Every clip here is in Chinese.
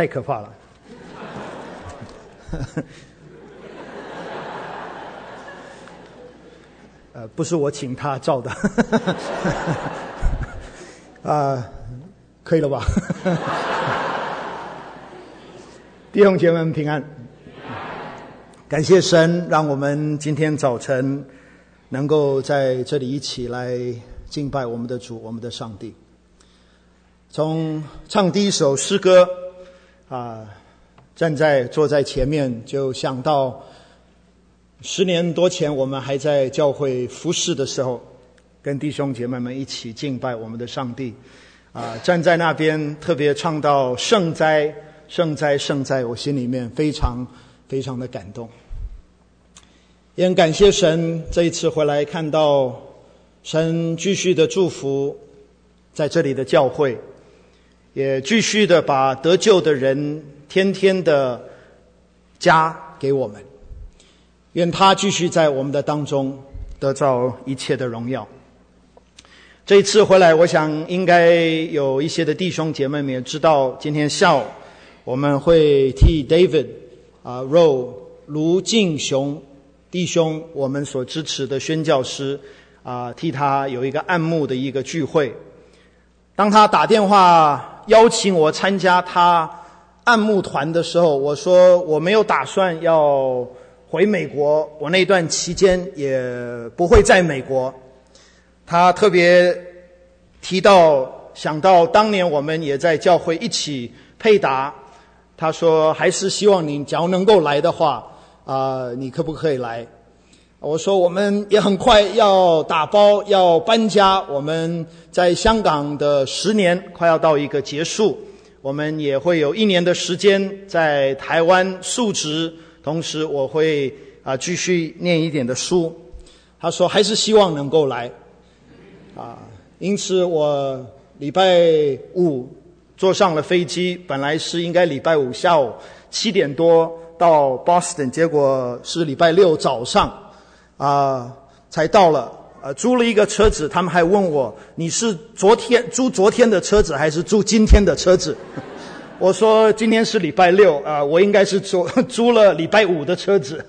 太可怕了。不是我请他照的。可以了吧？弟兄姐妹们平安。感谢神，让我们今天早晨能够在这里一起来敬拜我们的主，我们的上帝。从唱第一首诗歌坐在前面，就想到10年多前我们还在教会服侍的时候，跟弟兄姐妹们一起敬拜我们的上帝。站在那边特别唱到圣哉圣哉圣哉，我心里面非常非常的感动。也很感谢神，这一次回来看到神继续的祝福在这里的教会，也继续的把得救的人天天的加给我们。愿他继续在我们的当中得到一切的荣耀。这一次回来，我想应该有一些的弟兄姐妹们也知道，今天下午我们会替 David卢敬雄弟兄，我们所支持的宣教师替他有一个按牧的一个聚会。当他打电话邀请我参加他按牧团的时候，我说我没有打算要回美国，我那段期间也不会在美国。他特别想到当年我们也在教会一起配搭，他说还是希望你只要能够来的话你可不可以来？我说我们也很快要打包要搬家，我们在香港的10年快要到一个结束，我们也会有1年的时间在台湾述职，同时我会继续念一点的书。他说还是希望能够来因此我礼拜5坐上了飞机，本来是应该礼拜5下午7点多到 Boston， 结果是礼拜6早上才到了。租了一个车子，他们还问我你是租昨天的车子还是租今天的车子？我说今天是礼拜6我应该是租了礼拜5的车子。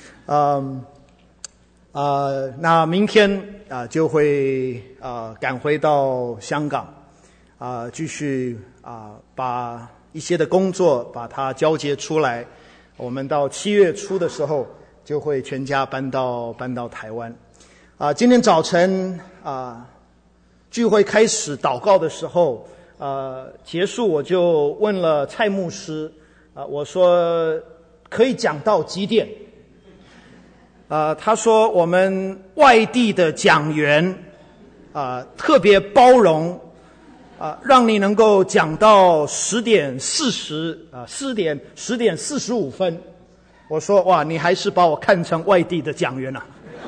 那明天就会赶回到香港继续把一些的工作把它交接出来。我们到7月初的时候就会全家搬到台湾。今天早晨聚会开始祷告的时候结束，我就问了蔡牧师我说可以讲到几点？他说我们外地的讲员特别包容让你能够讲到10点45分。我说哇，你还是把我看成外地的讲员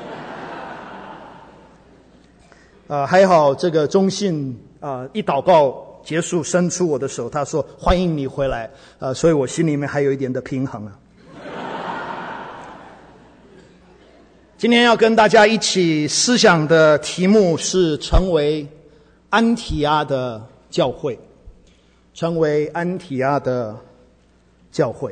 还好这个中信一祷告结束伸出我的手，他说欢迎你回来所以我心里面还有一点的平衡今天要跟大家一起思想的题目是成为安提阿的教会。成为安提阿的教会。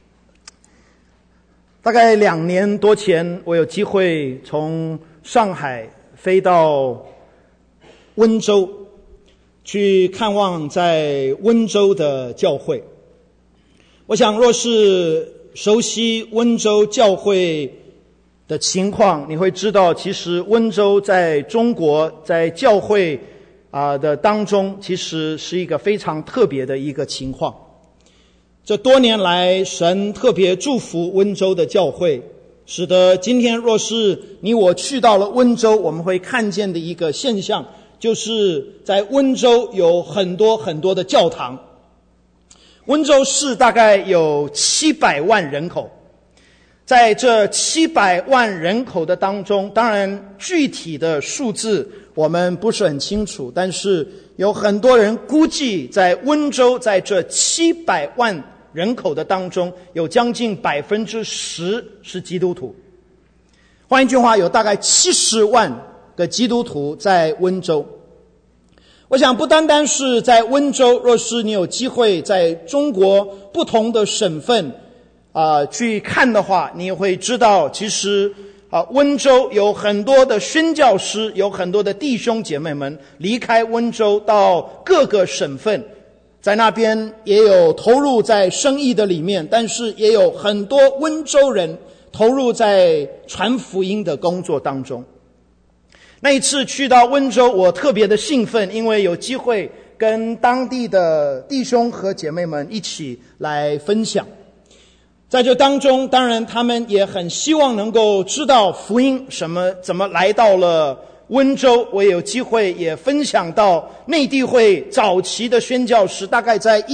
大概2年多前，我有机会从上海飞到温州去看望在温州的教会。我想若是熟悉温州教会的情况，你会知道其实温州在中国在教会的当中其实是一个非常特别的一个情况。这多年来神特别祝福温州的教会，使得今天若是你我去到了温州，我们会看见的一个现象，就是在温州有很多很多的教堂。温州市大概有700万人口，在这700万人口的当中，当然具体的数字我们不是很清楚，但是有很多人估计在温州在这700万人口的当中，有将近10%是基督徒。换一句话，有大概70万个基督徒在温州。 我想不单单是在温州，若是你有机会在中国不同的省份去看的话，你会知道其实温州有很多的宣教师，有很多的弟兄姐妹们离开温州到各个省份，在那边也有投入在生意的里面，但是也有很多温州人投入在传福音的工作当中。那一次去到温州，我特别的兴奋，因为有机会跟当地的弟兄和姐妹们一起来分享。在这当中，当然他们也很希望能够知道福音怎么来到了温州。我也有机会也分享到内地会早期的宣教师，大概在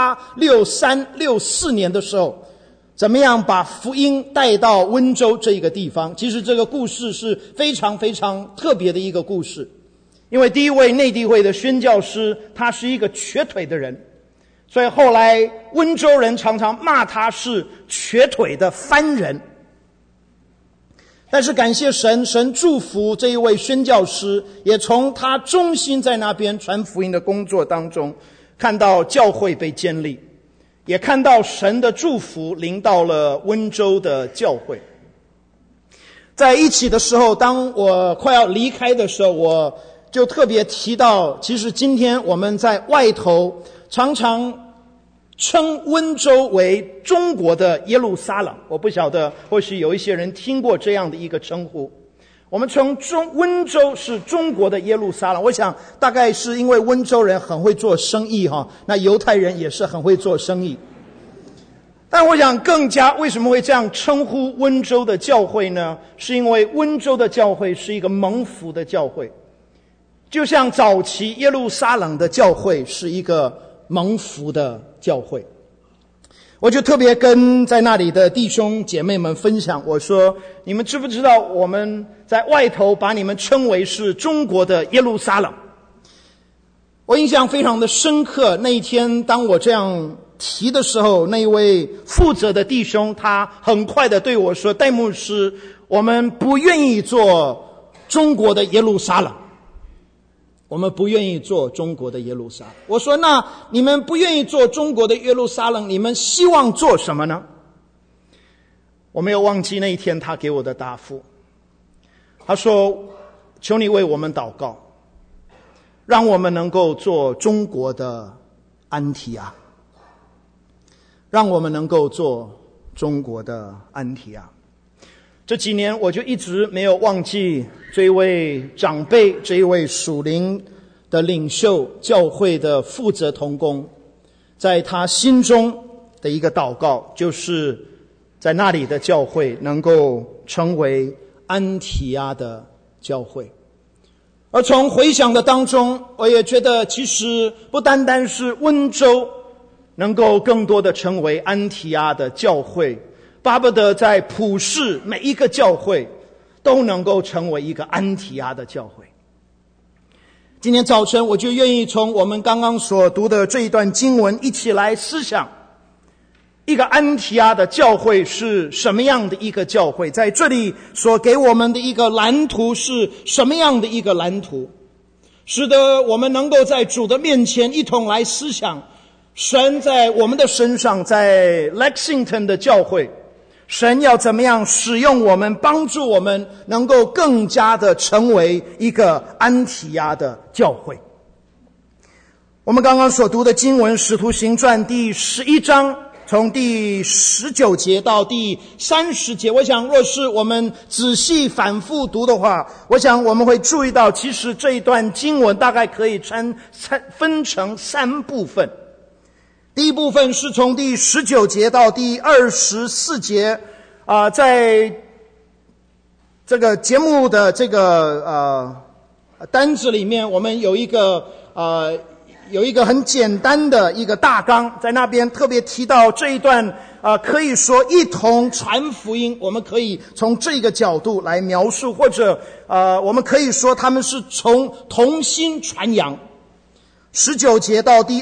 1863、64年的时候，怎么样把福音带到温州这一个地方。其实这个故事是非常非常特别的一个故事，因为第一位内地会的宣教师他是一个瘸腿的人，所以后来温州人常常骂他是瘸腿的番人。但是感谢神，神祝福这一位宣教师，也从他忠心在那边传福音的工作当中，看到教会被建立，也看到神的祝福临到了温州的教会。在一起的时候，当我快要离开的时候，我就特别提到，其实今天我们在外头常常称温州为中国的耶路撒冷。我不晓得或许有一些人听过这样的一个称呼，我们称温州是中国的耶路撒冷。我想大概是因为温州人很会做生意那犹太人也是很会做生意。但我想更加为什么会这样称呼温州的教会呢？是因为温州的教会是一个蒙福的教会，就像早期耶路撒冷的教会是一个蒙福的教会。我就特别跟在那里的弟兄姐妹们分享，我说你们知不知道我们在外头把你们称为是中国的耶路撒冷。我印象非常的深刻，那一天当我这样提的时候，那一位负责的弟兄他很快的对我说，戴牧师，我们不愿意做中国的耶路撒冷，我们不愿意做中国的耶路撒冷。我说那你们不愿意做中国的耶路撒冷，你们希望做什么呢？我没有忘记那一天他给我的答复，他说求你为我们祷告，让我们能够做中国的安提亚，让我们能够做中国的安提亚。这几年我就一直没有忘记这一位长辈，这一位属灵的领袖，教会的负责同工，在他心中的一个祷告，就是在那里的教会能够成为安提亚的教会。而从回想的当中，我也觉得其实不单单是温州能够更多的成为安提亚的教会，巴不得在普世每一个教会都能够成为一个安提亚的教会。今天早晨我就愿意从我们刚刚所读的这一段经文一起来思想，一个安提亚的教会是什么样的一个教会，在这里所给我们的一个蓝图是什么样的一个蓝图，使得我们能够在主的面前一同来思想神在我们的身上，在 Lexington 的教会，神要怎么样使用我们，帮助我们能够更加的成为一个安提亚的教会。我们刚刚所读的经文使徒行传第11章从第19节到第30节，我想若是我们仔细反复读的话，我想我们会注意到其实这一段经文大概可以分成3部分。第一部分是从第19节到第24节，在这个节目的这个单子里面，我们有一个很简单的一个大纲，在那边特别提到这一段可以说一同传福音，我们可以从这个角度来描述，或者我们可以说他们是从同心传扬。19节到第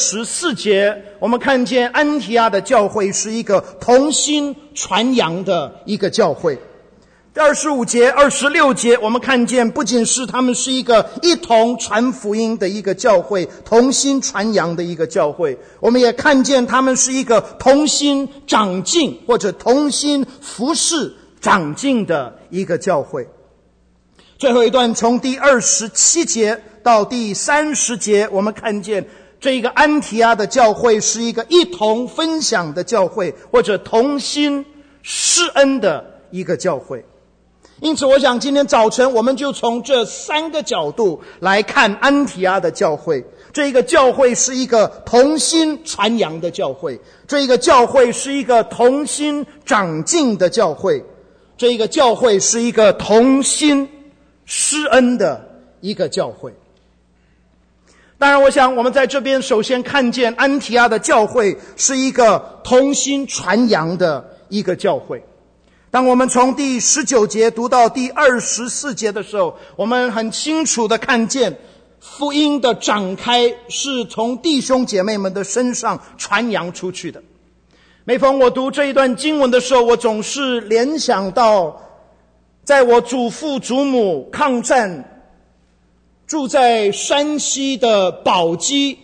24节，我们看见安提亚的教会是一个同心传扬的一个教会。 第25节、26节，我们看见不仅是他们是一个一同传福音的一个教会，同心传扬的一个教会，我们也看见他们是一个同心长进或者同心服侍长进的一个教会。最后一段从第27节到第30节，我们看见这个安提阿的教会是一个一同分享的教会，或者同心施恩的一个教会。因此我想今天早晨我们就从这3个角度来看安提阿的教会。这个教会是一个同心传扬的教会，这个教会是一个同心长进的教会，这个教会是一个同心施恩的一个教会。当然我想我们在这边首先看见安提阿的教会是一个同心传扬的一个教会。当我们从第19节读到第24节的时候，我们很清楚地看见福音的展开是从弟兄姐妹们的身上传扬出去的。每逢我读这一段经文的时候，我总是联想到在我祖父祖母抗战住在山西的宝鸡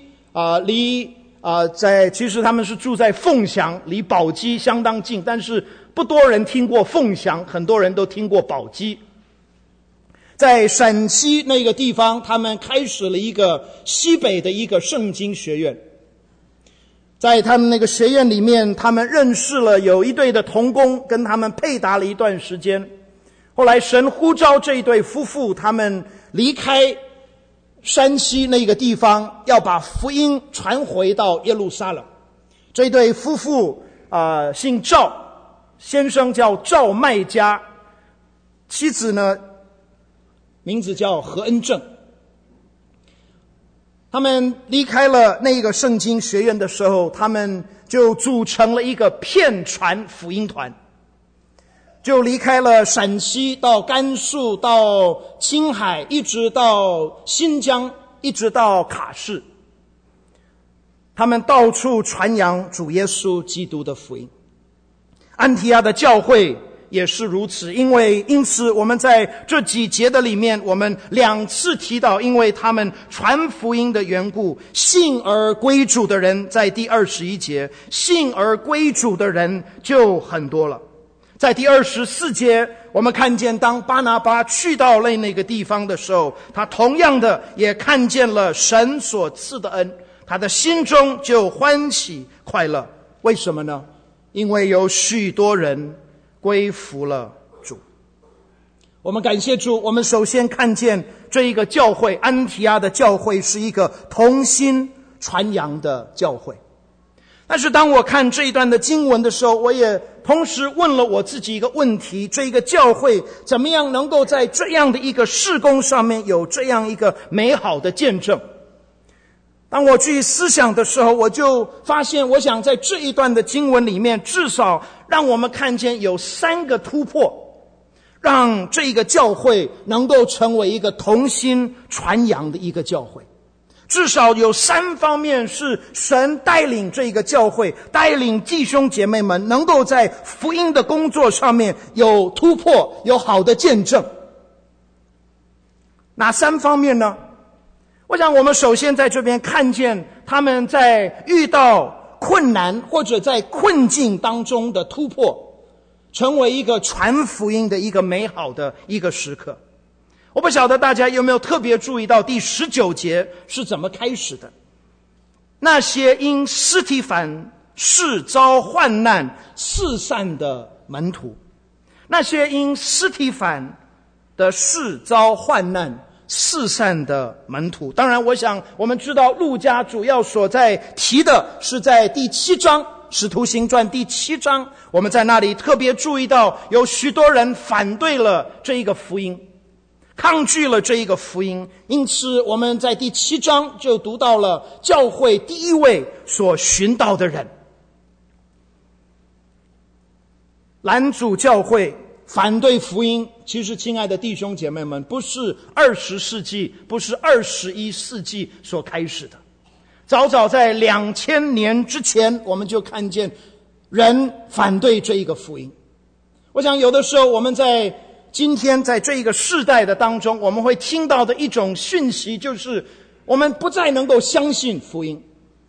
其实他们是住在凤翔，离宝鸡相当近，但是不多人听过凤翔，很多人都听过宝鸡。在陕西那个地方，他们开始了一个西北的一个圣经学院。在他们那个学院里面，他们认识了有一对的同工，跟他们配搭了一段时间。后来神呼召这一对夫妇，他们离开山西那个地方，要把福音传回到耶路撒冷。这一对夫妇姓赵，先生叫赵麦家，妻子呢名字叫何恩正。他们离开了那个圣经学院的时候，他们就组成了一个片传福音团，就离开了陕西，到甘肃，到青海，一直到新疆，一直到卡什。他们到处传扬主耶稣基督的福音。安提阿的教会也是如此，因此我们在这几节的里面，我们2次提到，因为他们传福音的缘故，信而归主的人，在第21节，信而归主的人就很多了。在第24节，我们看见当巴拿巴去到了那个地方的时候，他同样的也看见了神所赐的恩，他的心中就欢喜快乐。为什么呢？因为有许多人归服了主。我们感谢主，我们首先看见这一个教会，安提阿的教会是一个同心传扬的教会。但是当我看这一段的经文的时候，我也同时问了我自己一个问题，这一个教会怎么样能够在这样的一个事工上面有这样一个美好的见证。当我去思想的时候，我就发现，我想在这一段的经文里面，至少让我们看见有3个突破，让这个教会能够成为一个同心传扬的一个教会。至少有3方面是神带领这个教会，带领弟兄姐妹们能够在福音的工作上面有突破，有好的见证。哪3方面呢？我想我们首先在这边看见他们在遇到困难或者在困境当中的突破，成为一个传福音的一个美好的一个时刻。我不晓得大家有没有特别注意到第19节是怎么开始的。那些因司提反事遭患难四散的门徒，那些因司提反的事遭患难四散的门徒。当然我想我们知道路加主要所在提的是在第7章，使徒行传第7章，我们在那里特别注意到有许多人反对了这一个福音，抗拒了这一个福音。因此我们在第7章就读到了教会第一位所寻到的人，拦阻教会，反对福音。其实亲爱的弟兄姐妹们，不是20世纪，不是21世纪所开始的，早早在2000年之前，我们就看见人反对这一个福音。我想有的时候我们在今天在这一个世代的当中，我们会听到的一种讯息，就是我们不再能够相信福音。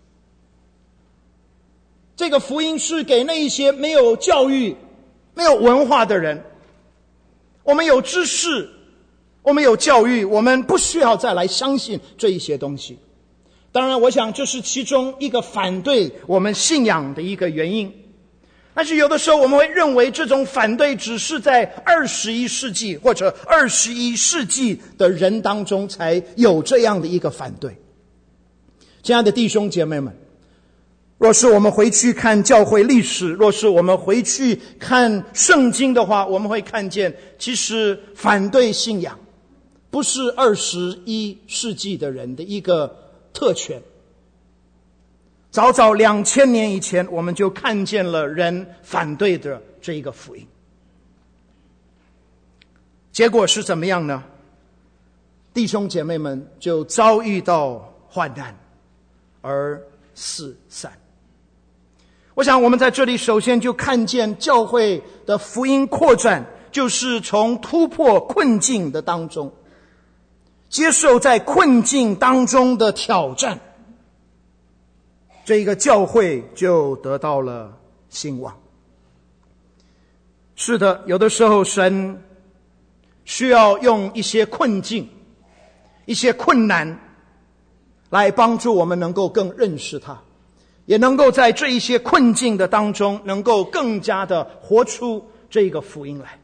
这个福音是给那一些没有教育、没有文化的人。我们有知识，我们有教育，我们不需要再来相信这一些东西。当然，我想这是其中一个反对我们信仰的一个原因。但是有的时候我们会认为这种反对只是在21世纪或者21世纪的人当中才有这样的一个反对。亲爱的弟兄姐妹们，若是我们回去看教会历史，若是我们回去看圣经的话，我们会看见其实反对信仰不是21世纪的人的一个特权。早早2000年以前，我们就看见了人反对的这一个福音。结果是怎么样呢？弟兄姐妹们就遭遇到患难而四散。我想我们在这里首先就看见教会的福音扩展，就是从突破困境的当中，接受在困境当中的挑战，这个教会就得到了兴旺。是的，有的时候神需要用一些困境、一些困难来帮助我们能够更认识他，也能够在这一些困境的当中能够更加的活出这个福音来。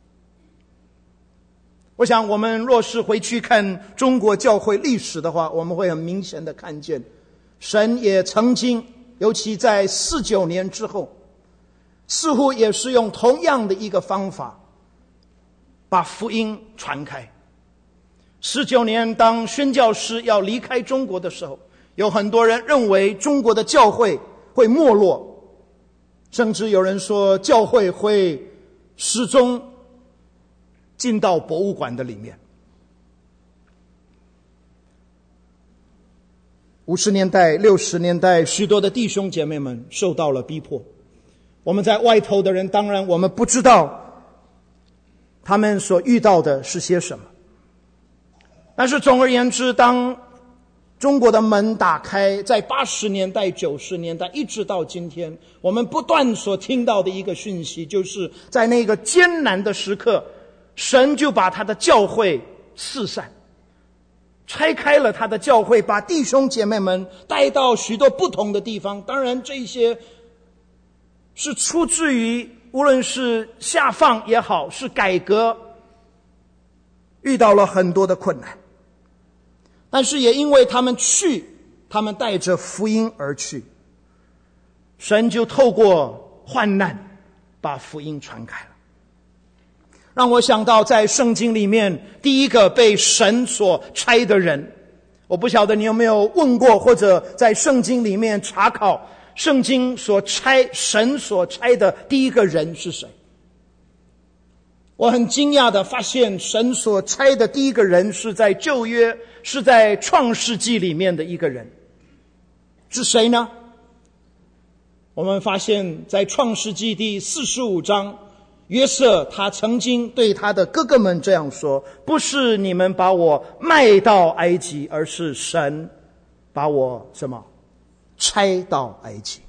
我想我们若是回去看中国教会历史的话，我们会很明显的看见神也曾经，尤其在49年之后，似乎也是用同样的一个方法把福音传开。19年当宣教师要离开中国的时候，有很多人认为中国的教会会没落，甚至有人说教会会始终进到博物馆的里面。50年代、60年代，许多的弟兄姐妹们受到了逼迫。我们在外头的人，当然我们不知道他们所遇到的是些什么。但是总而言之，当中国的门打开，在80年代、90年代，一直到今天，我们不断所听到的一个讯息，就是在那个艰难的时刻，神就把他的教会四散，拆开了他的教会，把弟兄姐妹们带到许多不同的地方。当然这些是出自于无论是下放也好，是改革，遇到了很多的困难，但是也因为他们带着福音而去，神就透过患难把福音传开了。让我想到在圣经里面第一个被神所差的人，我不晓得你有没有问过，或者在圣经里面查考圣经神所差的第一个人是谁。我很惊讶的发现，神所差的第一个人是在旧约，是在创世纪里面的一个人。是谁呢？我们发现在创世纪第45章，约瑟他曾经对他的哥哥们这样说，不是你们把我卖到埃及，而是神把我差到埃及。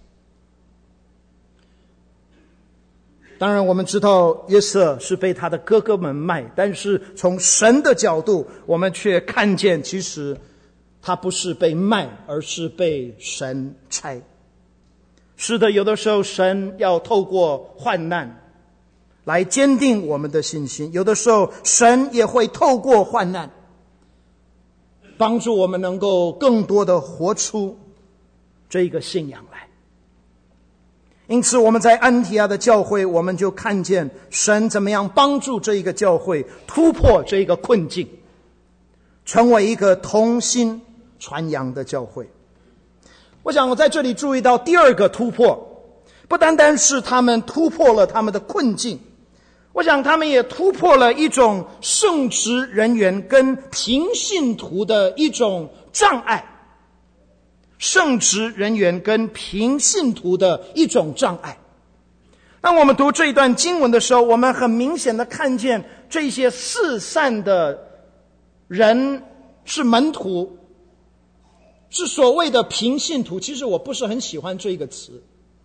当然我们知道约瑟是被他的哥哥们卖，但是从神的角度，我们却看见其实他不是被卖，而是被神差。是的，有的时候神要透过患难来坚定我们的信心，有的时候神也会透过患难帮助我们能够更多的活出这个信仰来。因此我们在安提阿的教会，我们就看见神怎么样帮助这一个教会突破这个困境，成为一个同心传扬的教会。我想我在这里注意到第二个突破，不单单是他们突破了他们的困境，我想他们也突破了一种圣职人员跟平信徒的一种障碍。圣职人员跟平信徒的一种障碍。当我们读这一段经文的时候，我们很明显的看见这些四散的人是门徒，是所谓的平信徒。其实我不是很喜欢这个词，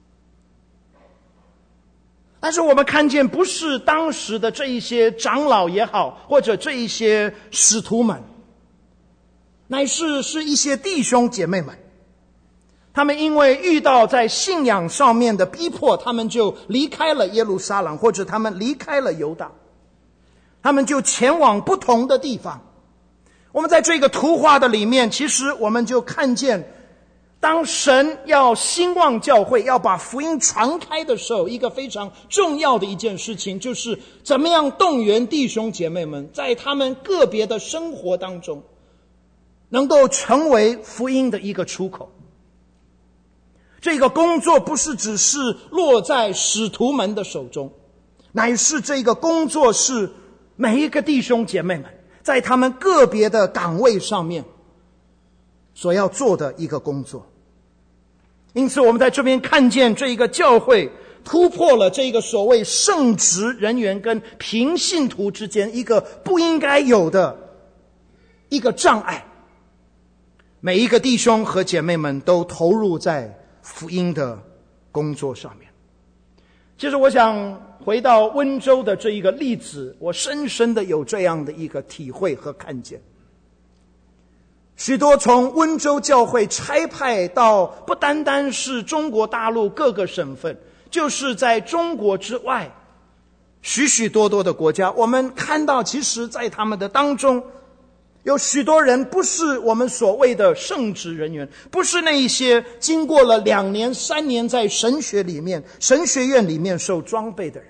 但是我们看见不是当时的这一些长老也好，或者这一些使徒们，乃是一些弟兄姐妹们，他们因为遇到在信仰上面的逼迫，他们就离开了耶路撒冷，或者他们离开了犹大，他们就前往不同的地方。我们在这个图画的里面，其实我们就看见，当神要兴旺教会，要把福音传开的时候，一个非常重要的一件事情，就是怎么样动员弟兄姐妹们在他们个别的生活当中能够成为福音的一个出口。这个工作不是只是落在使徒们的手中，乃是这个工作是每一个弟兄姐妹们在他们个别的岗位上面所要做的一个工作。因此我们在这边看见这一个教会突破了这个所谓圣职人员跟平信徒之间一个不应该有的一个障碍，每一个弟兄和姐妹们都投入在福音的工作上面。其实我想回到温州的这一个例子，我深深的有这样的一个体会和看见。许多从温州教会差派到不单单是中国大陆各个省份，就是在中国之外许许多多的国家，我们看到其实在他们的当中有许多人不是我们所谓的圣职人员，不是那一些经过了2年3年在神学院里面受装备的人，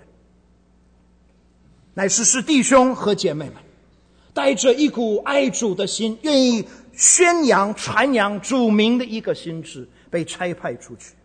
乃是弟兄和姐妹们带着一股爱主的心，愿意宣扬传扬主名的一个心志，被差派出去。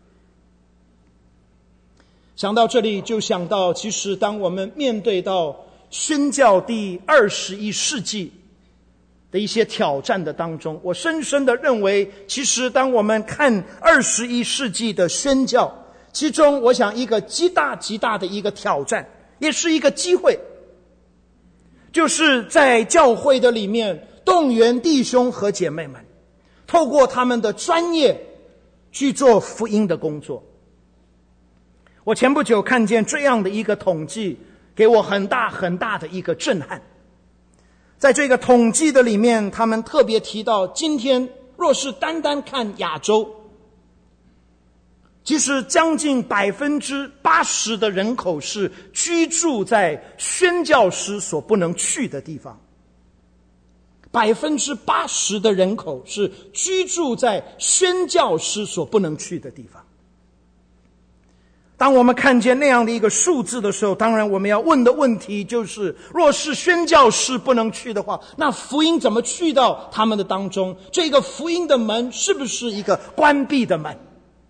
想到这里就想到，其实当我们面对到宣教第21世纪的一些挑战的当中，我深深的认为，其实当我们看21世纪的宣教，其中我想一个极大的一个挑战，也是一个机会，就是在教会的里面动员弟兄和姐妹们透过他们的专业去做福音的工作。我前不久看见这样的一个统计，给我很大的一个震撼。在这个统计的里面，他们特别提到，今天若是单单看亚洲，其实将近80%的人口是居住在宣教师所不能去的地方。80%的人口是居住在宣教师所不能去的地方。当我们看见那样的一个数字的时候，当然我们要问的问题就是，若是宣教师不能去的话，那福音怎么去到他们的当中？这个福音的门是不是一个关闭的门？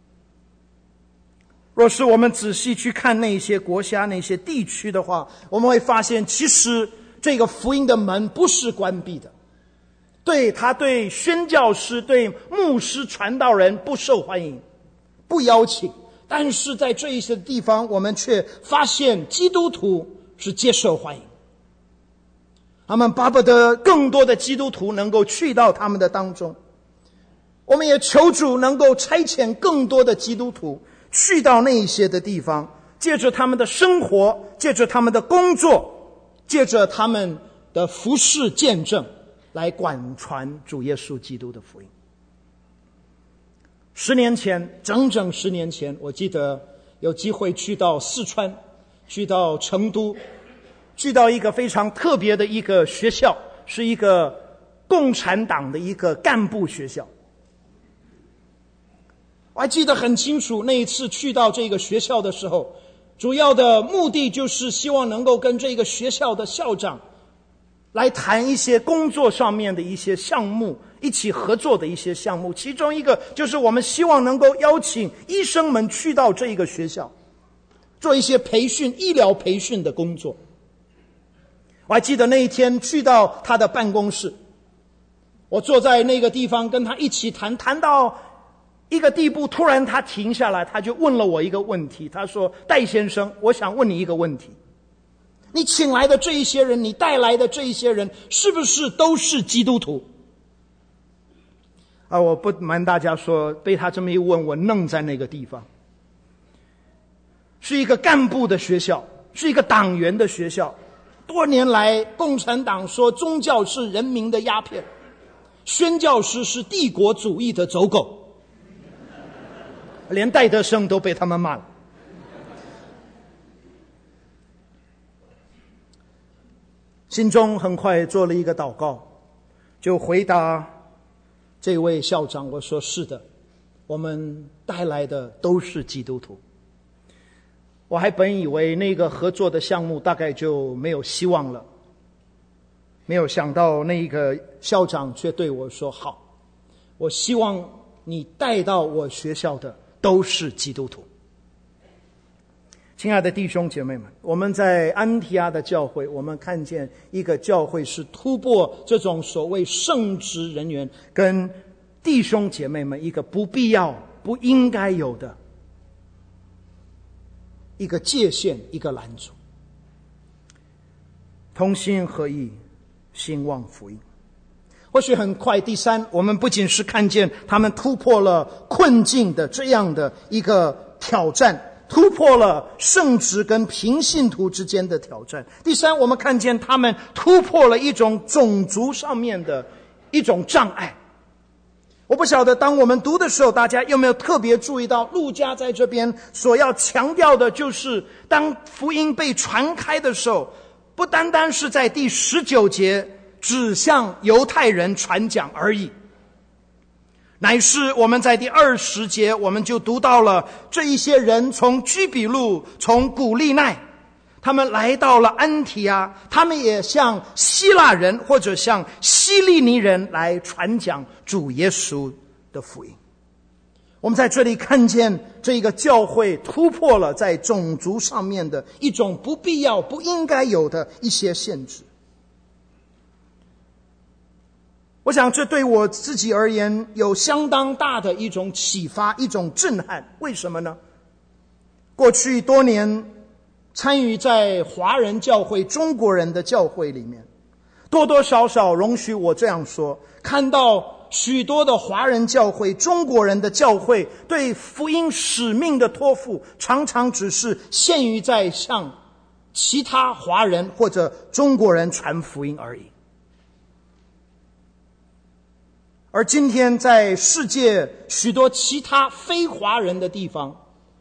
若是我们仔细去看那些国家那些地区的话，我们会发现其实这个福音的门不是关闭的，对宣教师对牧师传道人不受欢迎，不邀请，但是在这一些地方我们却发现基督徒是接受欢迎，他们巴不得更多的基督徒能够去到他们的当中。我们也求主能够差遣更多的基督徒去到那一些的地方，借着他们的生活，借着他们的工作，借着他们的服事见证，来广传主耶稣基督的福音。整整10年前，我记得有机会去到四川，去到成都，去到一个非常特别的一个学校，是一个共产党的一个干部学校。我还记得很清楚，那一次去到这个学校的时候，主要的目的就是希望能够跟这个学校的校长来谈一些工作上面的一些项目，一起合作的一些项目。其中一个就是我们希望能够邀请医生们去到这个学校做一些培训，医疗培训的工作。我还记得那一天去到他的办公室，我坐在那个地方跟他一起谈到一个地步，突然他停下来，他就问了我一个问题。他说：戴先生，我想问你一个问题， 你请来的这一些人，你带来的这一些人，是不是都是基督徒？我不瞒大家说，被他这么一问，我愣在那个地方。是一个干部的学校，是一个党员的学校。多年来，共产党说宗教是人民的鸦片，宣教师是帝国主义的走狗，连戴德生都被他们骂了。心中很快做了一个祷告，就回答这位校长，我说是的，我们带来的都是基督徒。我还本以为那个合作的项目大概就没有希望了，没有想到那个校长却对我说，好，我希望你带到我学校的都是基督徒。亲爱的弟兄姐妹们，我们在安提阿的教会，我们看见一个教会是突破这种所谓圣职人员跟弟兄姐妹们一个不必要不应该有的一个界限，一个拦阻，同心合意，兴旺福音。或许很快，第三，我们不仅是看见他们突破了困境的这样的一个挑战，突破了圣职跟平信徒之间的挑战。第三，我们看见他们突破了一种种族上面的一种障碍。我不晓得当我们读的时候，大家有没有特别注意到，路加在这边所要强调的就是，当福音被传开的时候，不单单是在第19节只向犹太人传讲而已，乃是我们在第20节我们就读到了这一些人从居比路，从古利奈，他们来到了安提阿，他们也向希腊人或者向希利尼人来传讲主耶稣的福音。我们在这里看见这个教会突破了在种族上面的一种不必要不应该有的一些限制。我想这对我自己而言有相当大的一种启发，一种震撼。为什么呢？过去多年参与在华人教会、中国人的教会里面，多多少少，容许我这样说，看到许多的华人教会、中国人的教会对福音使命的托付，常常只是限于在向其他华人或者中国人传福音而已。而今天在世界许多其他非华人的地方，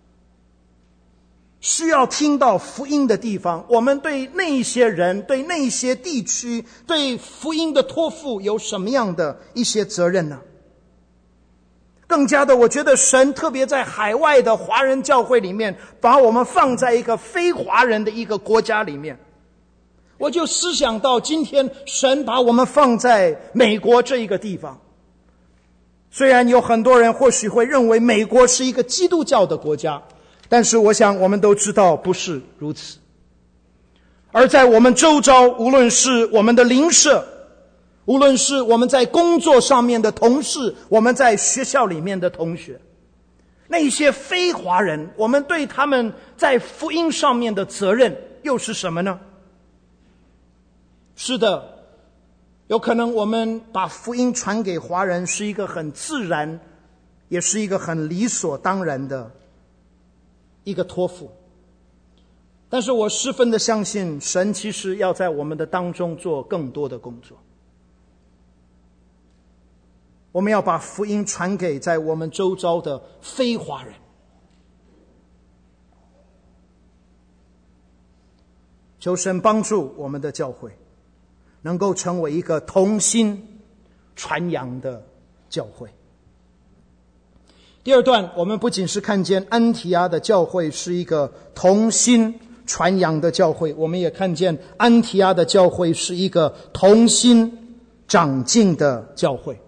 需要听到福音的地方，我们对那些人、对那些地区、对福音的托付有什么样的一些责任呢？更加的，我觉得神特别在海外的华人教会里面，把我们放在一个非华人的一个国家里面。我就思想到今天神把我们放在美国这一个地方，虽然有很多人或许会认为美国是一个基督教的国家，但是我想我们都知道不是如此。而在我们周遭，无论是我们的邻舍，无论是我们在工作上面的同事，我们在学校里面的同学，那些非华人，我们对他们在福音上面的责任又是什么呢？是的，有可能我们把福音传给华人是一个很自然，也是一个很理所当然的一个托付。但是我十分的相信，神其实要在我们的当中做更多的工作。我们要把福音传给在我们周遭的非华人。求神帮助我们的教会能够成为一个同心传扬的教会。第二段，我们不仅是看见安提阿的教会是一个同心传扬的教会，我们也看见安提阿的教会是一个同心长进的教会。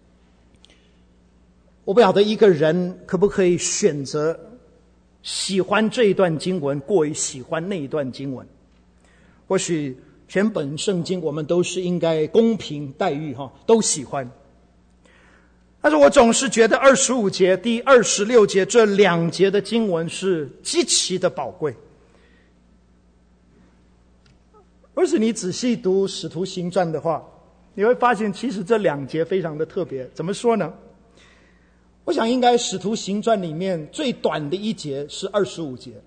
我不晓得一个人可不可以选择喜欢这一段经文过于喜欢那一段经文。或许全本圣经我们都是应该公平待遇，都喜欢。但是我总是觉得25节、第26节这2节的经文是极其的宝贵。 而是你仔细读《使徒行传》的话，你会发现其实这2节非常的特别。怎么说呢？我想应该《使徒行传》里面最短的一节是25节，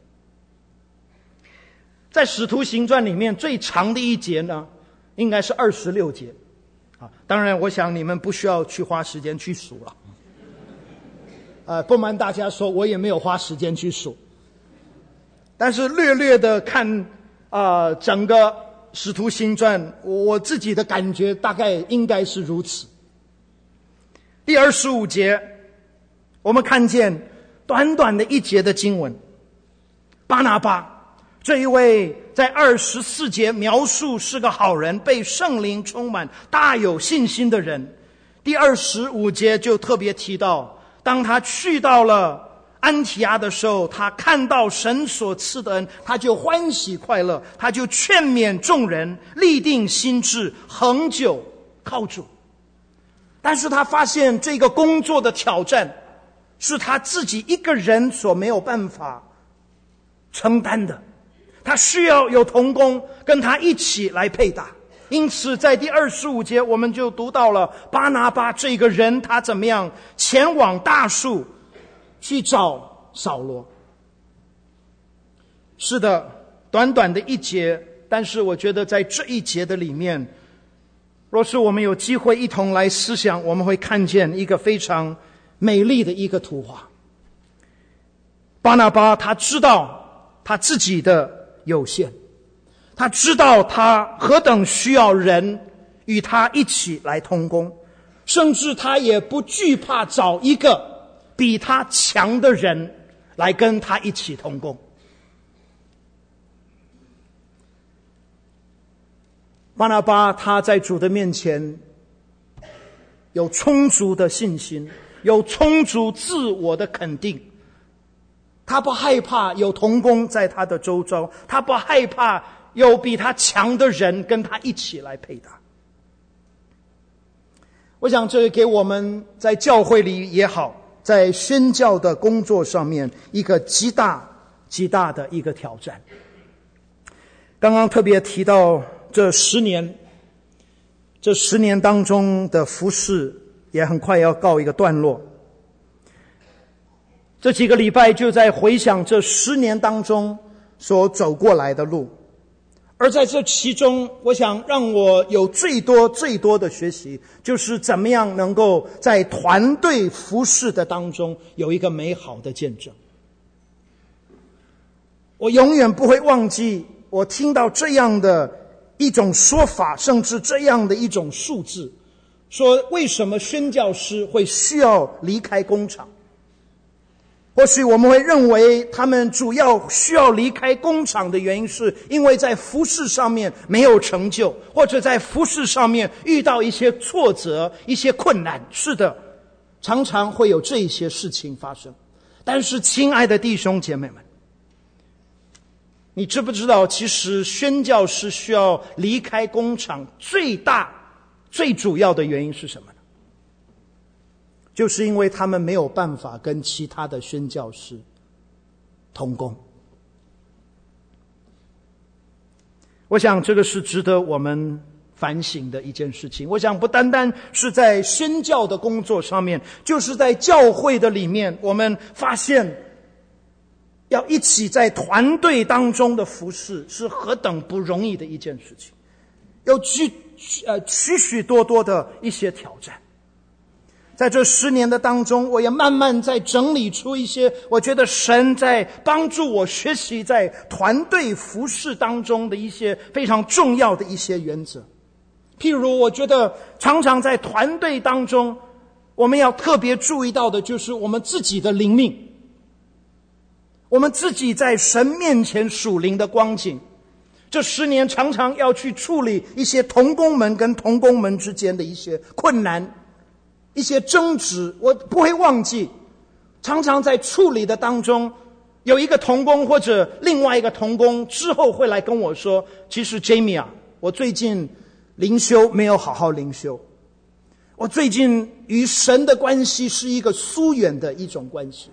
在《使徒行传》里面最长的一节呢，应该是26节。当然我想你们不需要去花时间去数了。不瞒大家说，我也没有花时间去数，但是略略的看整个使徒行传，我自己的感觉大概应该是如此。第25节我们看见短短的一节的经文，巴拿巴这一位在24节描述是个好人，被圣灵充满，大有信心的人。第25节就特别提到，当他去到了安提阿的时候，他看到神所赐的恩，他就欢喜快乐，他就劝勉众人立定心志，恒久靠主。但是他发现这个工作的挑战是他自己一个人所没有办法承担的，他需要有同工跟他一起来配搭。因此在第25节我们就读到了巴拿巴这个人，他怎么样前往大树去找扫罗。是的，短短的一节，但是我觉得在这一节的里面，若是我们有机会一同来思想，我们会看见一个非常美丽的一个图画。巴拿巴他知道他自己的有限，他知道他何等需要人与他一起来同工，甚至他也不惧怕找一个比他强的人来跟他一起同工。巴拿巴他在主的面前有充足的信心，有充足自我的肯定，他不害怕有同工在他的周遭，他不害怕有比他强的人跟他一起来配搭。我想这给我们在教会里也好，在宣教的工作上面一个极大极大的一个挑战。刚刚特别提到这10年当中的服事也很快要告一个段落。这几个礼拜就在回想这10年当中所走过来的路，而在这其中，我想让我有最多的学习，就是怎么样能够在团队服事的当中有一个美好的见证。我永远不会忘记，我听到这样的一种说法，甚至这样的一种数字，说为什么宣教师会需要离开工厂。或许我们会认为他们主要需要离开工厂的原因是因为在服事上面没有成就，或者在服事上面遇到一些挫折，一些困难。是的，常常会有这些事情发生。但是亲爱的弟兄姐妹们，你知不知道其实宣教师需要离开工厂最主要的原因是什么呢？就是因为他们没有办法跟其他的宣教师同工。我想这个是值得我们反省的一件事情。我想不单单是在宣教的工作上面，就是在教会的里面，我们发现要一起在团队当中的服事是何等不容易的一件事情，有许许多多的一些挑战。在这10年的当中，我也慢慢在整理出一些我觉得神在帮助我学习在团队服事当中的一些非常重要的一些原则。譬如我觉得常常在团队当中，我们要特别注意到的就是我们自己的灵命，我们自己在神面前属灵的光景。这10年常常要去处理一些同工们跟同工们之间的一些困难，一些争执。我不会忘记，常常在处理的当中，有一个同工或者另外一个同工之后会来跟我说，其实 Jamie 啊，我最近灵修没有好好灵修，我最近与神的关系是一个疏远的一种关系。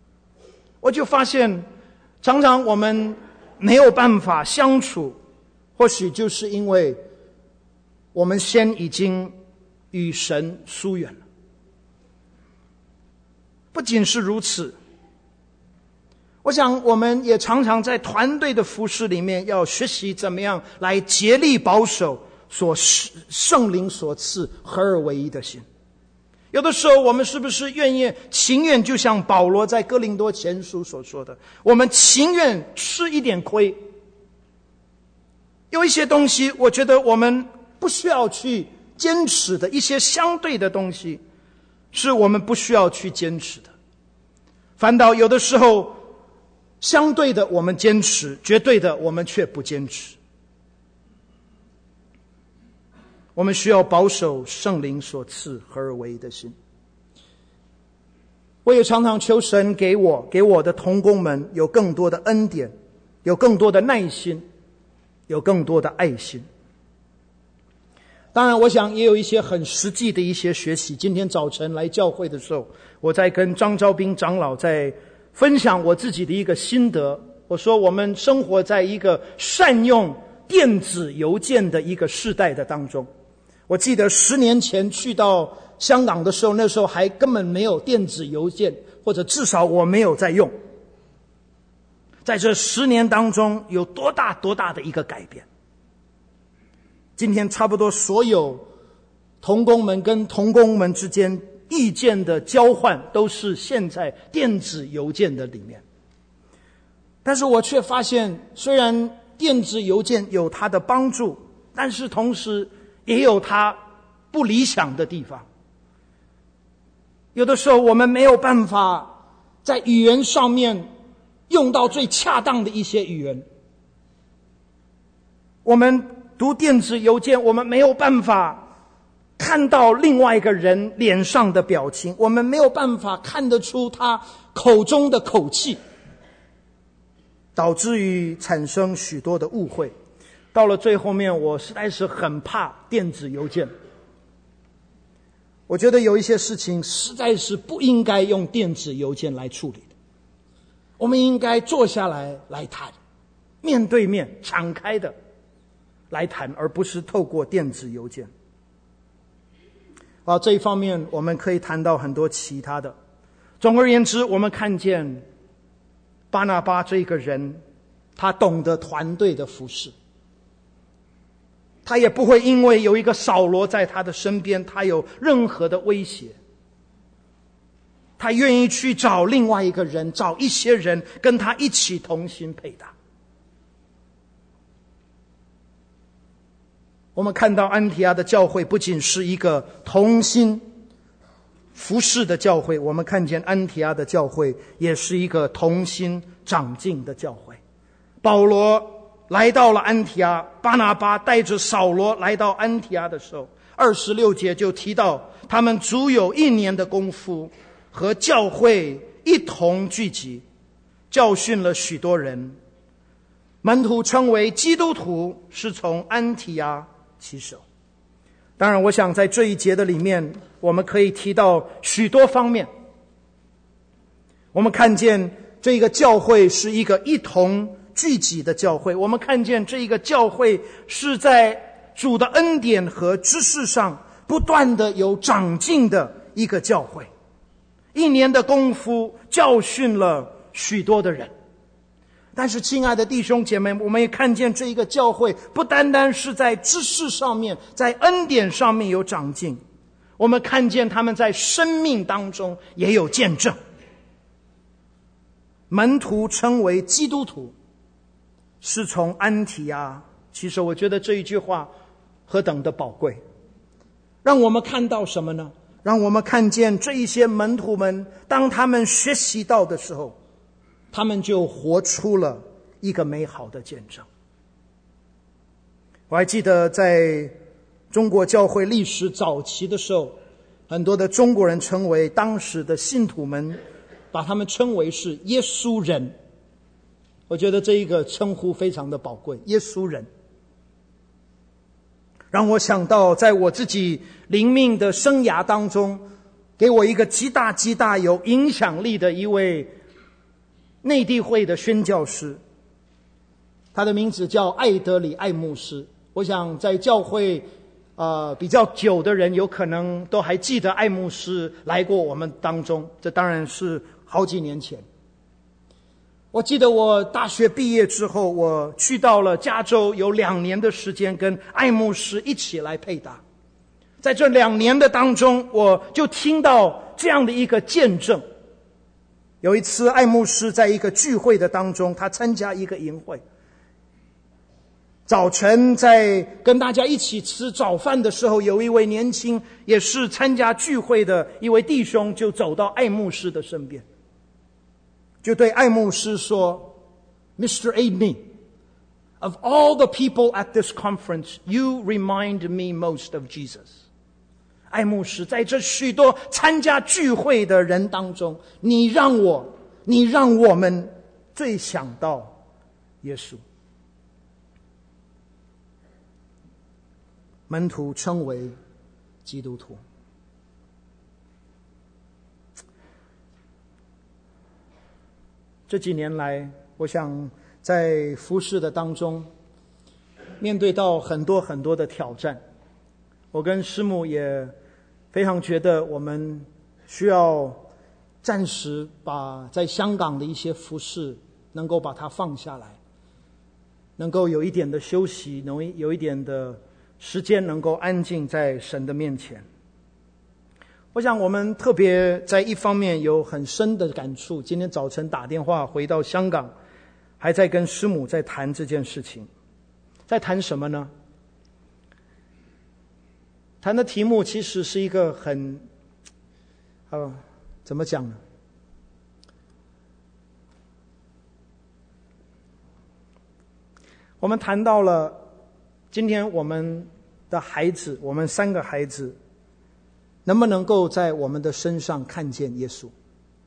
我就发现常常我们没有办法相处， 或许就是因为我们先已经与神疏远了。不仅是如此，我想我们也常常在团队的服事里面要学习怎么样来竭力保守圣灵所赐合而为一的心。有的时候我们是不是情愿就像保罗在哥林多前书所说的，我们情愿吃一点亏。有一些东西我觉得我们不需要去坚持的，一些相对的东西是我们不需要去坚持的，反倒有的时候相对的我们坚持，绝对的我们却不坚持。我们需要保守圣灵所赐合而为一的心。我也常常求神给我的同工们有更多的恩典，有更多的耐心，有更多的爱心。当然我想也有一些很实际的一些学习。今天早晨来教会的时候，我在跟张昭斌长老在分享我自己的一个心得。我说我们生活在一个善用电子邮件的一个世代的当中。我记得10年前去到香港的时候，那时候还根本没有电子邮件，或者至少我没有在用。在这10年当中有多大的一个改变。今天差不多所有同工们跟同工们之间意见的交换都是现在电子邮件的里面。但是我却发现，虽然电子邮件有它的帮助，但是同时也有它不理想的地方。有的时候我们没有办法在语言上面用到最恰当的一些语言。我们读电子邮件，我们没有办法看到另外一个人脸上的表情，我们没有办法看得出他口中的口气，导致于产生许多的误会。到了最后面，我实在是很怕电子邮件。我觉得有一些事情实在是不应该用电子邮件来处理的，我们应该坐下来谈，面对面敞开的来谈，而不是透过电子邮件。这一方面我们可以谈到很多其他的。总而言之，我们看见巴拿巴这个人，他懂得团队的服事，他也不会因为有一个扫罗在他的身边，他有任何的威胁。他愿意去找另外一个人，找一些人跟他一起同心配搭。我们看到安提阿的教会不仅是一个同心服事的教会，我们看见安提阿的教会也是一个同心长进的教会。保罗来到了安提阿，巴拿巴带着扫罗来到安提阿的时候，26节就提到他们足有1年的功夫，和教会一同聚集，教训了许多人。门徒称为基督徒，是从安提阿起手。当然我想在这一节的里面，我们可以提到许多方面。我们看见这个教会是一个一同聚集的教会，我们看见这一个教会是在主的恩典和知识上不断的有长进的一个教会。1年的功夫教训了许多的人。但是亲爱的弟兄姐妹，我们也看见这一个教会不单单是在知识上面，在恩典上面有长进，我们看见他们在生命当中也有见证。门徒称为基督徒，是从安提阿。其实我觉得这一句话何等的宝贵，让我们看到什么呢？让我们看见这一些门徒们，当他们学习到的时候，他们就活出了一个美好的见证。我还记得在中国教会历史早期的时候，很多的中国人称为当时的信徒们，把他们称为是耶稣人。我觉得这一个称呼非常的宝贵，耶稣人。让我想到在我自己灵命的生涯当中，给我一个极大有影响力的一位内地会的宣教师。 他的名字叫艾德里艾牧师。我想在教会比较久的人有可能都还记得艾牧师来过我们当中，这当然是好几年前。我记得我大学毕业之后，我去到了加州，有2年的时间跟艾牧师一起来配搭。在这2年的当中，我就听到这样的一个见证。有一次艾牧师在一个聚会的当中，他参加一个营会，早晨在跟大家一起吃早饭的时候，有一位年轻也是参加聚会的一位弟兄就走到艾牧师的身边，就对艾牧师说 Mr. Aidney, of all the people at this conference, you remind me most of Jesus. 艾牧师，在这许多参加聚会的人当中，你让我们最想到耶稣。门徒称为基督徒。这几年来，我想在服事的当中，面对到很多很多的挑战，我跟师母也非常觉得我们需要暂时把在香港的一些服事能够把它放下来，能够有一点的休息，有一点的时间能够安静在神的面前。我想我们特别在一方面有很深的感触，今天早晨打电话回到香港，还在跟师母在谈这件事情。在谈什么呢？谈的题目其实是一个很怎么讲呢？我们谈到了今天我们的孩子，我们3个孩子能不能够在我们的身上看见耶稣。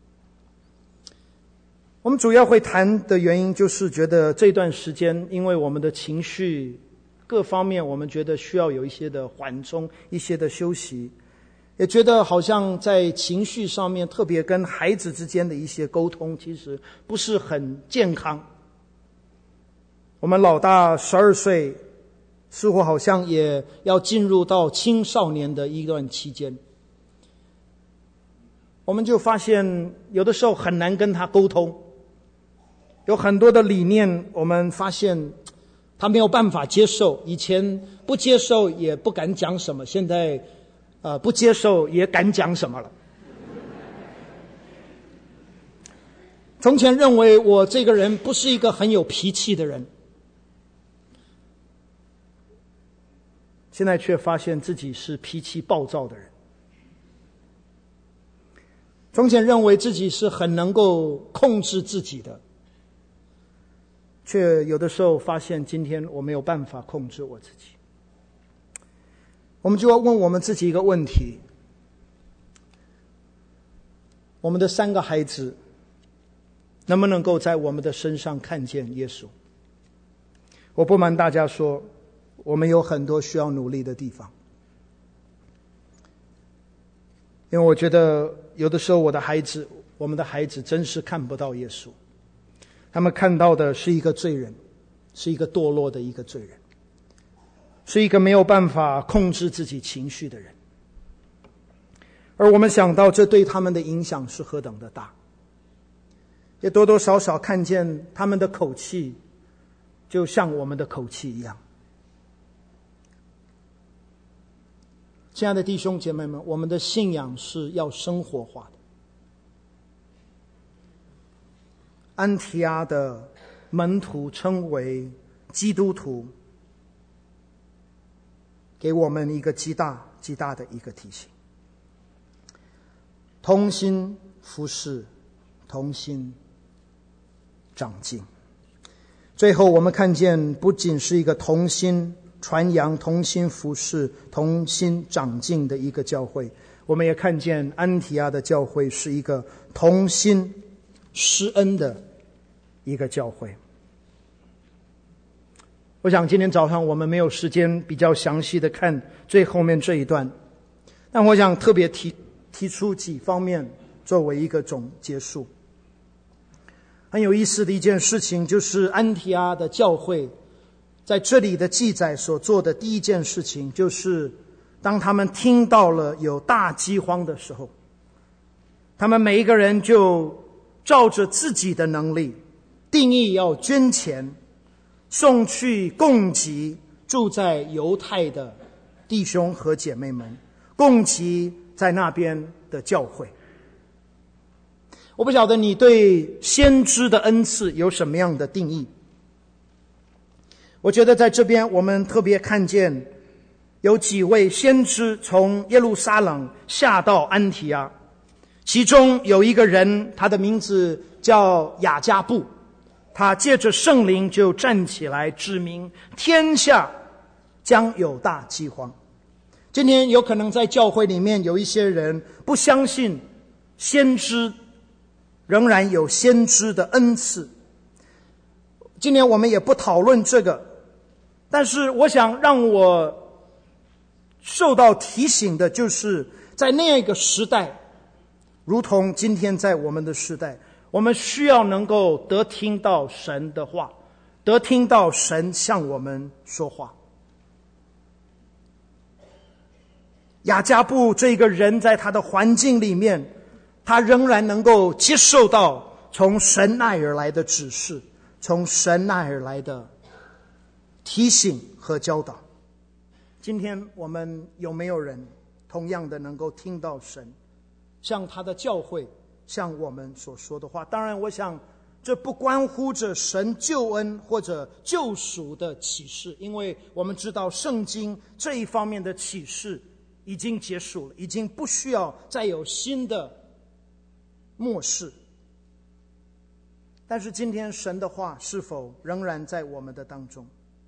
我们主要会谈的原因就是觉得这段时间因为我们的情绪各方面，我们觉得需要有一些的缓冲，一些的休息，也觉得好像在情绪上面，特别跟孩子之间的一些沟通其实不是很健康。我们老大12岁，似乎好像也要进入到青少年的一段期间，我们就发现有的时候很难跟他沟通，有很多的理念我们发现他没有办法接受，以前不接受也不敢讲什么，现在不接受也敢讲什么了。从前认为我这个人不是一个很有脾气的人，现在却发现自己是脾气暴躁的人。从前认为自己是很能够控制自己的，却有的时候发现今天我没有办法控制我自己。我们就要问我们自己一个问题：我们的3个孩子能不能够在我们的身上看见耶稣？我不瞒大家说，我们有很多需要努力的地方。因为我觉得有的时候我们的孩子真是看不到耶稣，他们看到的是一个罪人，是一个堕落的一个罪人，是一个没有办法控制自己情绪的人。而我们想到这对他们的影响是何等的大，也多多少少看见他们的口气就像我们的口气一样。亲爱的弟兄姐妹们，我们的信仰是要生活化的。安提阿的门徒称为基督徒，给我们一个极大的一个提醒：同心服事，同心长进。最后我们看见，不仅是一个同心传扬、同心服事、同心长进的一个教会，我们也看见安提阿的教会是一个同心施恩的一个教会。我想今天早上我们没有时间比较详细的看最后面这一段，但我想特别提出几方面作为一个总结束。 很有意思的一件事情，就是安提阿的教会在这里的记载所做的第一件事情，就是当他们听到了有大饥荒的时候，他们每一个人就照着自己的能力定义要捐钱送去供给住在犹太的弟兄和姐妹们，供给在那边的教会。我不晓得你对先知的恩赐有什么样的定义。我觉得在这边我们特别看见有几位先知从耶路撒冷下到安提阿，其中有一个人，他的名字叫雅加布，他借着圣灵就站起来指明天下将有大饥荒。今天有可能在教会里面有一些人不相信先知仍然有先知的恩赐，今天我们也不讨论这个，但是我想让我受到提醒的就是在那个时代，如同今天在我们的时代，我们需要能够得听到神的话，得听到神向我们说话。雅加布这个人在他的环境里面，他仍然能够接受到从神那而来的指示，从神那而来的提醒和教导。今天我们有没有人同样的能够听到神向他的教会向我们所说的话？当然我想这不关乎着神救恩或者救赎的启示，因为我们知道圣经这一方面的启示已经结束了，已经不需要再有新的默示。但是今天神的话是否仍然在我们的当中？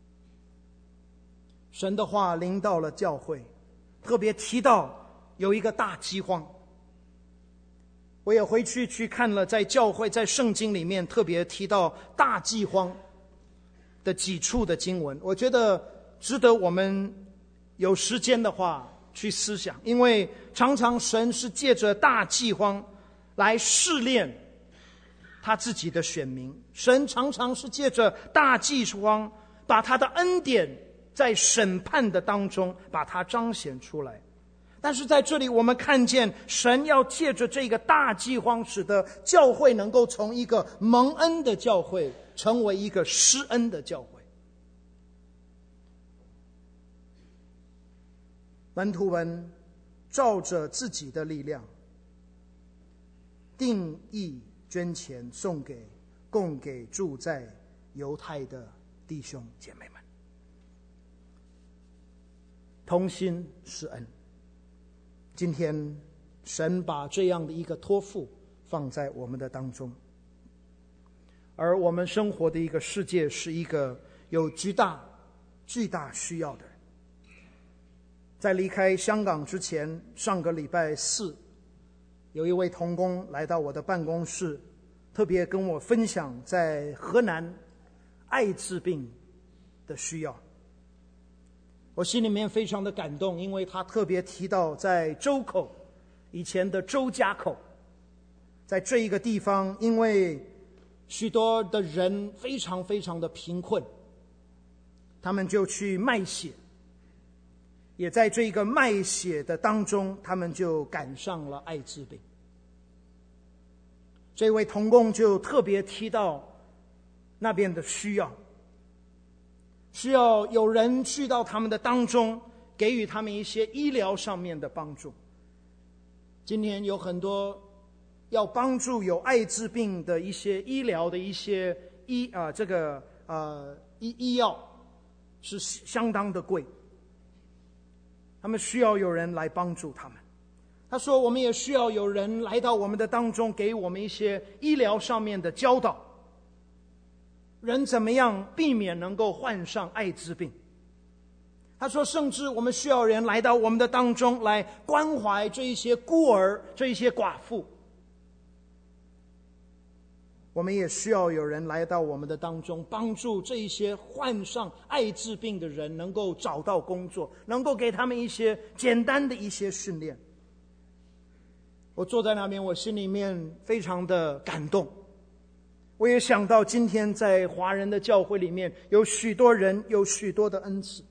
神的话临到了教会，特别提到有一个大饥荒。我也回去看了在教会在圣经里面特别提到大饥荒的几处的经文，我觉得值得我们有时间的话去思想，因为常常神是借着大饥荒来试炼他自己的选民，神常常是借着大饥荒把他的恩典在审判的当中把它彰显出来。但是在这里我们看见神要借着这个大饥荒，使得教会能够从一个蒙恩的教会成为一个施恩的教会。门徒们照着自己的力量定义捐钱供给住在犹太的弟兄姐妹们，同心施恩。今天神把这样的一个托付放在我们的当中，而我们生活的一个世界是一个有巨大需要的人。在离开香港之前，上个礼拜四有一位同工来到我的办公室，特别跟我分享在河南艾滋病的需要。我心里面非常的感动，因为他特别提到在周口，以前的周家口，在这一个地方，因为许多的人非常非常的贫困，他们就去卖血，也在这个卖血的当中，他们就赶上了艾滋病。这位同工就特别提到那边的需要有人去到他们的当中，给予他们一些医疗上面的帮助。今天有很多要帮助有艾滋病的一些医疗的一些医药是相当的贵，他们需要有人来帮助他们。他说我们也需要有人来到我们的当中，给我们一些医疗上面的教导，人怎么样避免能够患上艾滋病。他说甚至我们需要人来到我们的当中，来关怀这一些孤儿，这一些寡妇。我们也需要有人来到我们的当中，帮助这一些患上艾滋病的人能够找到工作，能够给他们一些简单的一些训练。我坐在那边，我心里面非常的感动。 我也想到今天在华人的教会里面，有许多人有许多的恩赐，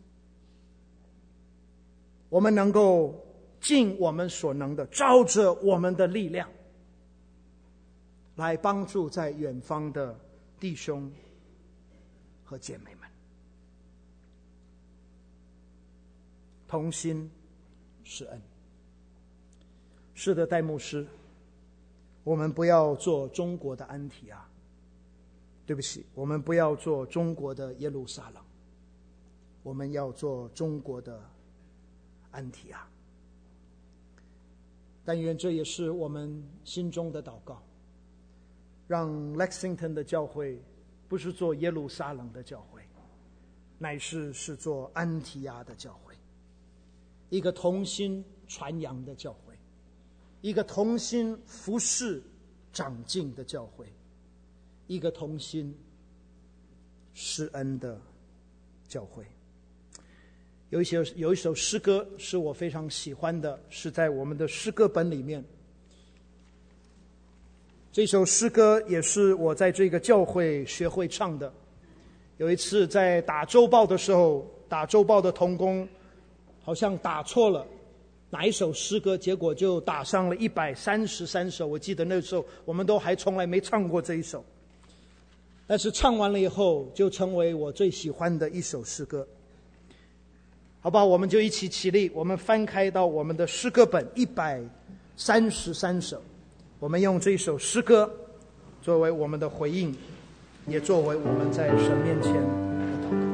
我们能够尽我们所能的，照着我们的力量来帮助在远方的弟兄和姐妹们。同心是恩。是的，戴牧师，我们不要做中国的安提阿，对不起，我们不要做中国的耶路撒冷，我们要做中国的安提阿。但愿这也是我们心中的祷告，让 Lexington 的教会不是做耶路撒冷的教会，乃是做安提阿的教会，一个同心传扬的教会，一个同心服侍长进的教会，一个同心施恩的教会。有一首诗歌是我非常喜欢的，是在我们的诗歌本里面。这首诗歌也是我在这个教会学会唱的。有一次在打周报的时候，打周报的同工好像打错了哪一首诗歌，结果就打上了133首。我记得那时候我们都还从来没唱过这一首，但是唱完了以后就成为我最喜欢的一首诗歌。好不好？我们就一起起立，我们翻开到我们的诗歌本133首，我们用这首诗歌作为我们的回应，也作为我们在神面前的祷告。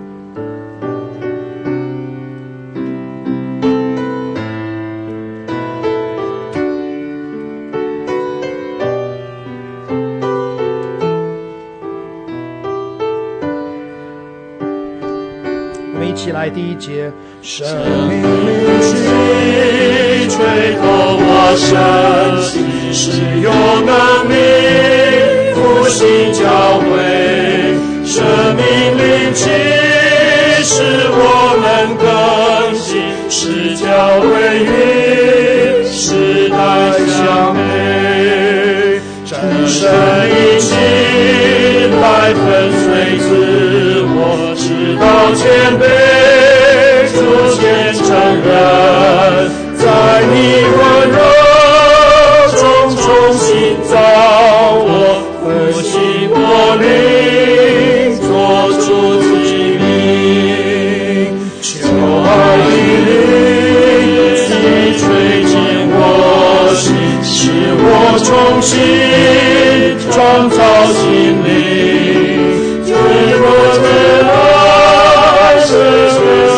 起来，第一节，生命灵气吹透我身心，是有能力复兴教会。生命灵气使我们更新，使教会与时代相配。真神灵气来粉碎自我，直到谦卑。逐渐承认，在你温柔中重新造我，复兴我灵，做主己名。求爱的灵气吹进我心，使我重新创造心灵，对我的爱是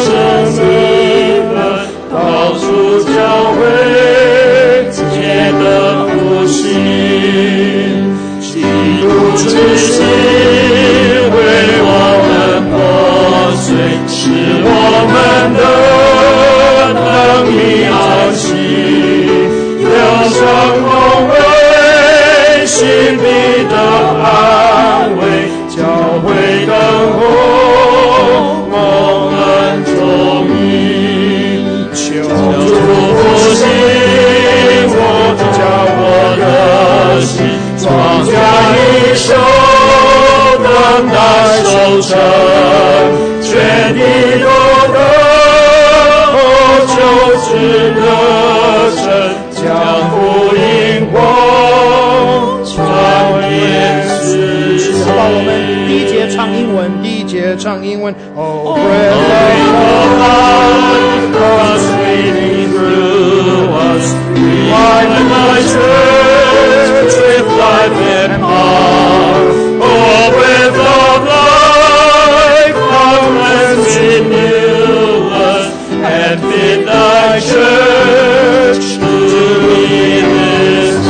到处教会皆得复兴，基督之心为我们破碎，使我们的能力安息，良善恭维，心里的安慰，教会等候我们终于。求主复兴我，将我的心庄稼一手，等待收成，全地都得救之得胜，将福音光传遍世界。把我们第一节唱英文，第一节唱英文。Oh, breath of life, comes streaming through us. Revive thy church with life and power. Oh, breath of life, come and renew us, and bid thy church to be this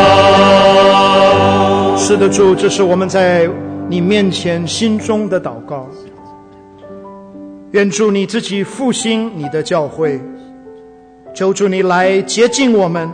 hour. 是的，主，这是我们在你面前心中的祷告。愿主你自己复兴你的教会，求主你来洁净我们，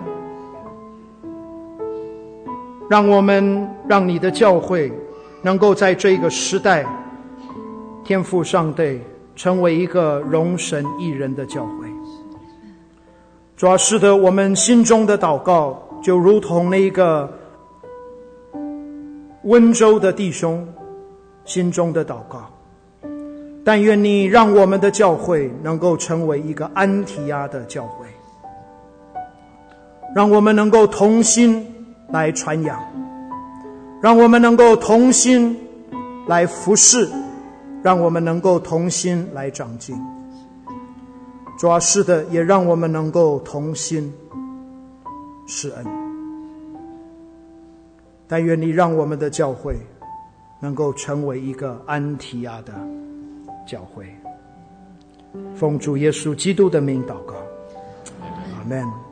让你的教会能够在这个时代天父上帝成为一个荣神益人的教会。主要是的，我们心中的祷告就如同那个温州的弟兄心中的祷告。但愿你让我们的教会能够成为一个安提阿的教会，让我们能够同心来传扬，让我们能够同心来服侍，让我们能够同心来长进。主啊，是的，也让我们能够同心施恩。但愿你让我们的教会能够成为一个安提阿的教会。奉主耶稣基督的名祷告，阿们。